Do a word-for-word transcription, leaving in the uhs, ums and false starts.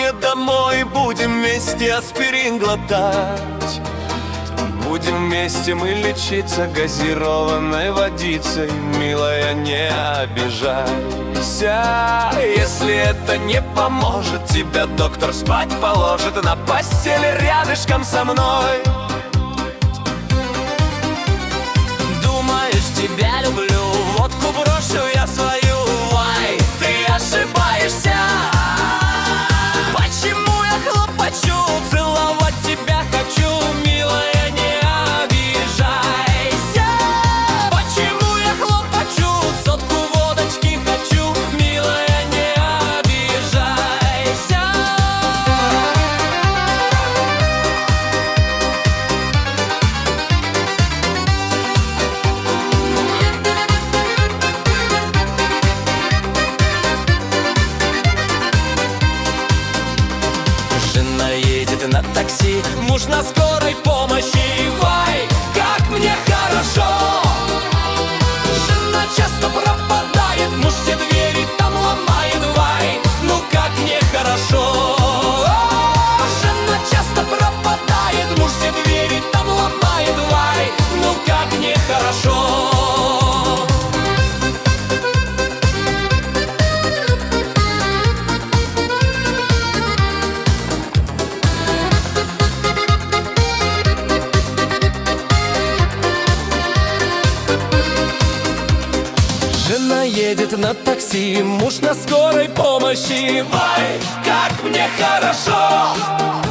мне домой, будем вместе аспирин глотать. Будем вместе мы лечиться газированной водицей. Милая, не обижайся, если это не поможет, тебя доктор спать положит на постели рядышком со мной. Думаешь, тебя люблю, водку брошу я свою. Ай, ты ошибаешься. Почему я хлопочу, целовать тебя хочу, милая? Жена едет на такси, муж на скорой помощи. Вай, как мне хорошо. Жена часто пропадает, муж все двери там ломает. Вай, ну как мне хорошо. Жена часто пропадает, муж все двери там ломает. Вай, ну как мне хорошо. Жена едет на такси, муж на скорой помощи. Вай, как мне хорошо.